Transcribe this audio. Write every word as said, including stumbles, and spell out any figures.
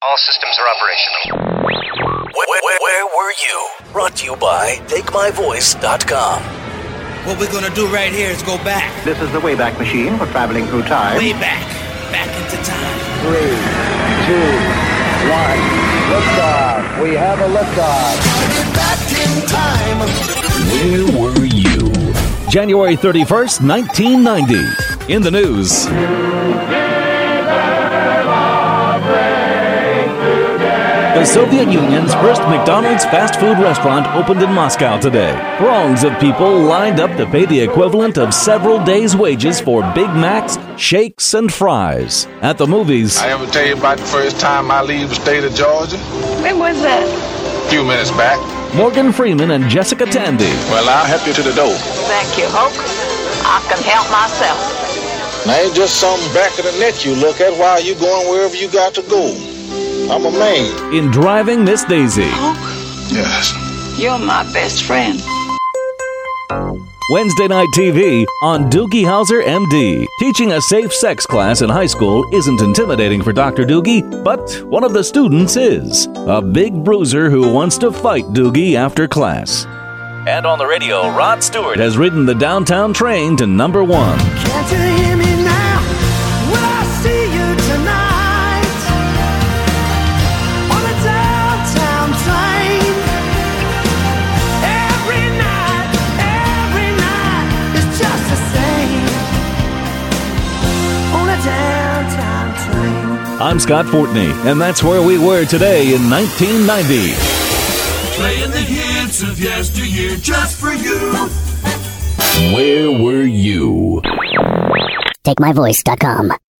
All systems are operational. Where, where, where were you? Brought to you by take my voice dot com. What we're gonna do right here is go back. This is the Wayback Machine for traveling through time. Way back. Back into time. Three, two, one. Liftoff. We have a liftoff. Back in time. Where were you? January thirty-first, nineteen ninety. In the news. The Soviet Union's first McDonald's fast food restaurant opened in Moscow today. Throngs of people lined up to pay the equivalent of several days' wages for Big Macs, shakes, and fries. At the movies, I ever tell you about the first time I leave the state of Georgia? When was that? A few minutes back. Morgan Freeman and Jessica Tandy. Well, I'll help you to the door. Thank you, Hoke. I can help myself. Now, ain't just something back of the net you look at while you going wherever you got to go. I'm a man. In Driving Miss Daisy. Hoke? Yes. You're my best friend. Wednesday night T V on Doogie Howser, M D. Teaching a safe sex class in high school isn't intimidating for Doctor Doogie, but one of the students is. A big bruiser who wants to fight Doogie after class. And on the radio, Rod Stewart has ridden the downtown train to number one. Can't you hear me now? Will I see you tonight? On a downtown train. Every night, every night is just the same. On a downtown train. I'm Scott Fortney, and that's where we were today in nineteen ninety. Playing the hits of yesteryear just for you. Where were you? take my voice dot com